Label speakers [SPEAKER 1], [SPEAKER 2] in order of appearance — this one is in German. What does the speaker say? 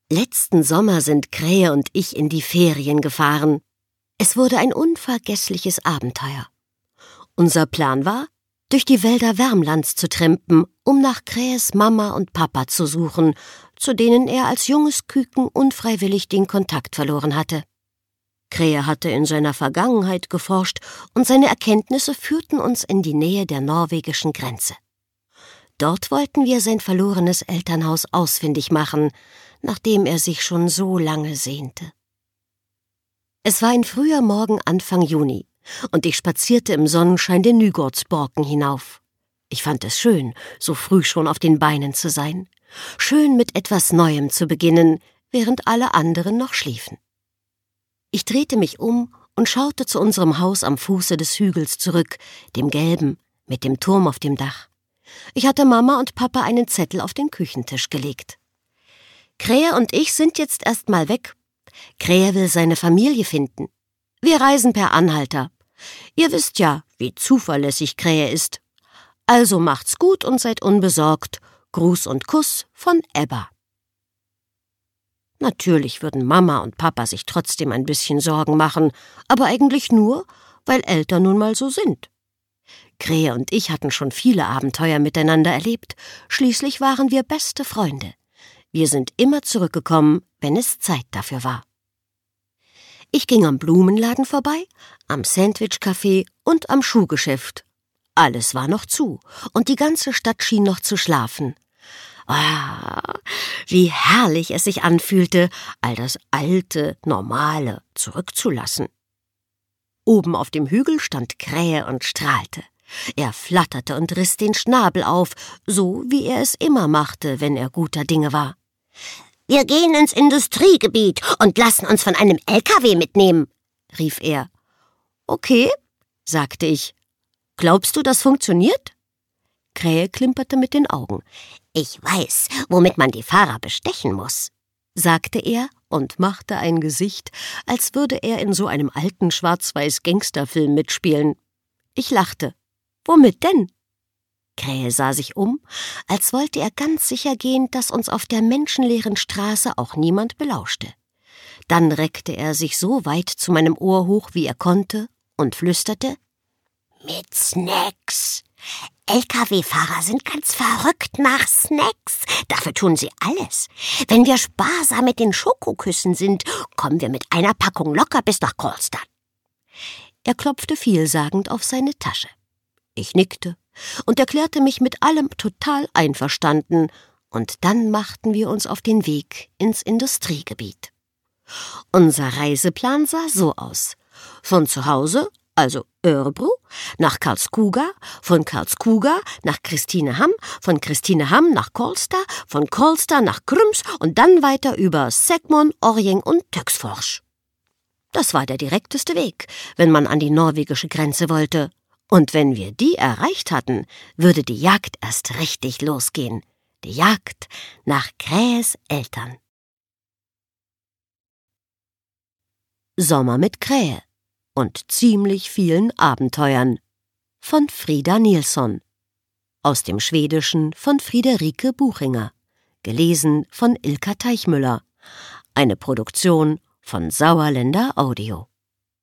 [SPEAKER 1] Letzten Sommer sind Krähe und ich in die Ferien gefahren. Es wurde ein unvergessliches Abenteuer. Unser Plan war, durch die Wälder Värmlands zu trampen, um nach Krähes Mama und Papa zu suchen, zu denen er als junges Küken unfreiwillig den Kontakt verloren hatte. Krähe hatte in seiner Vergangenheit geforscht und seine Erkenntnisse führten uns in die Nähe der norwegischen Grenze. Dort wollten wir sein verlorenes Elternhaus ausfindig machen, nachdem er sich schon so lange sehnte. Es war ein früher Morgen Anfang Juni und ich spazierte im Sonnenschein den Nygårdsborken hinauf. Ich fand es schön, so früh schon auf den Beinen zu sein. Schön, mit etwas Neuem zu beginnen, während alle anderen noch schliefen. Ich drehte mich um und schaute zu unserem Haus am Fuße des Hügels zurück, dem gelben, mit dem Turm auf dem Dach. Ich hatte Mama und Papa einen Zettel auf den Küchentisch gelegt. Krähe und ich sind jetzt erst mal weg. Krähe will seine Familie finden. Wir reisen per Anhalter. Ihr wisst ja, wie zuverlässig Krähe ist. Also macht's gut und seid unbesorgt. Gruß und Kuss von Ebba. Natürlich würden Mama und Papa sich trotzdem ein bisschen Sorgen machen, aber eigentlich nur, weil Eltern nun mal so sind. Krähe und ich hatten schon viele Abenteuer miteinander erlebt. Schließlich waren wir beste Freunde. Wir sind immer zurückgekommen, wenn es Zeit dafür war. Ich ging am Blumenladen vorbei, am Sandwich-Café und am Schuhgeschäft. Alles war noch zu und die ganze Stadt schien noch zu schlafen. Wie herrlich es sich anfühlte, all das Alte, Normale zurückzulassen. Oben auf dem Hügel stand Krähe und strahlte. Er flatterte und riss den Schnabel auf, so wie er es immer machte, wenn er guter Dinge war. »Wir gehen ins Industriegebiet und lassen uns von einem LKW mitnehmen«, rief er. »Okay«, sagte ich. »Glaubst du, das funktioniert?« Krähe klimperte mit den Augen. »Ich weiß, womit man die Fahrer bestechen muss«, sagte er und machte ein Gesicht, als würde er in so einem alten Schwarz-Weiß-Gangsterfilm mitspielen. Ich lachte. »Womit denn?« Krähe sah sich um, als wollte er ganz sicher gehen, dass uns auf der menschenleeren Straße auch niemand belauschte. Dann reckte er sich so weit zu meinem Ohr hoch, wie er konnte, und flüsterte: »Mit Snacks. LKW-Fahrer sind ganz verrückt nach Snacks. Dafür tun sie alles. Wenn wir sparsam mit den Schokoküssen sind, kommen wir mit einer Packung locker bis nach Karlstad.« Er klopfte vielsagend auf seine Tasche. Ich nickte und erklärte mich mit allem total einverstanden, und dann machten wir uns auf den Weg ins Industriegebiet. Unser Reiseplan sah so aus: von zu Hause, also Örebro, nach Karlskoga, von Karlskoga nach Kristinehamn, von Kristinehamn nach Karlstad, von Karlstad nach Grums und dann weiter über Segmon, Orjeng und Töcksfors. Das war der direkteste Weg, wenn man an die norwegische Grenze wollte. Und wenn wir die erreicht hatten, würde die Jagd erst richtig losgehen. Die Jagd nach Krähes Eltern. Sommer mit Krähe und ziemlich vielen Abenteuern von Frida Nilsson. Aus dem Schwedischen von Friederike Buchinger. Gelesen von Ilka Teichmüller. Eine Produktion von Sauerländer Audio.